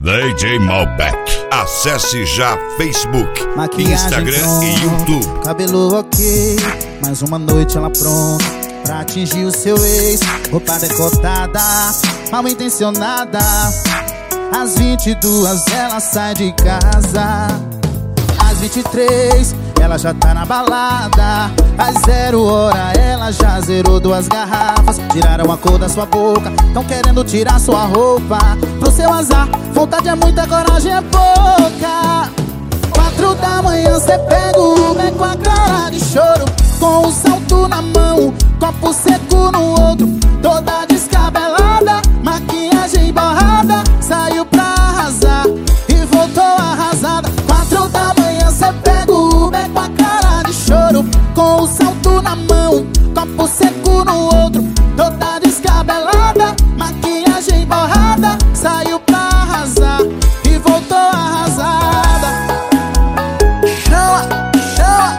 DJ Malbec. Acesse já Facebook, Maquiagem Instagram pronta, e YouTube. Cabelo ok, mais uma noite ela pronta pra atingir o seu ex. Roupa decotada, mal intencionada. Às 22 ela sai de casa. Às 23 ela já tá na balada. Às 0 hora ela já zerou 2 garrafas. Tiraram a cor da sua boca, tão querendo tirar sua roupa. Pro seu azar, vontade é muita, coragem é pouca. 4 da manhã cê pega o Uber com a cara de choro, com o salto na mão, copo seco no outro. Toda descabelada, maquiagem borrada. Saiu pra arrasar e voltou arrasada. 4 da manhã cê pega o Uber com a cara de choro, com o salto na mão, copo seco no outro. Toda descabelada, maquiagem borrada. Saiu pra arrasar e voltou arrasada. Chama, chama.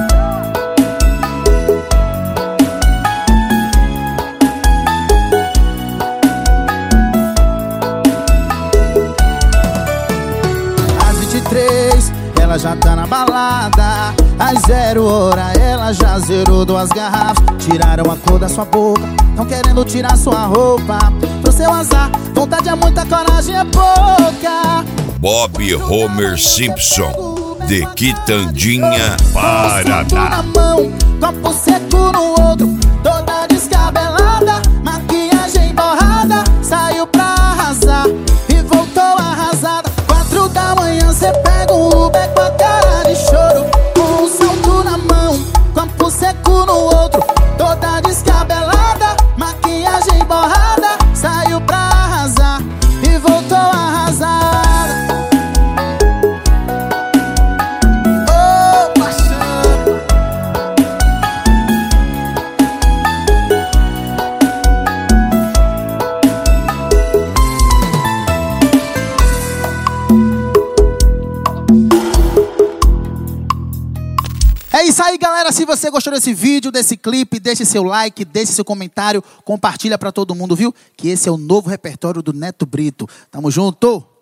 Às 23 ela já tá na balada. Às 0 hora ela já zerou 2 garrafas. Tiraram a cor da sua boca, tão querendo tirar sua roupa. Pro seu azar, vontade é muita, coragem é pouca. Bob Homer Simpson, de Quitandinha, Paraná. Na mão, copo seco no outro. Toda descabelada, maquiagem borrada. Saiu pra arrasar e voltou arrasada. 4 da manhã cê pega um Uber com a cara de choro, com um salto na mão, copo seco no outro. Toda descabelada, maquiagem borrada. Saiu pra arrasar e voltou arrasada. É isso aí, galera. Se você gostou desse vídeo, desse clipe, deixe seu like, deixe seu comentário, compartilha pra todo mundo, viu? Que esse é o novo repertório do Neto Brito. Tamo junto!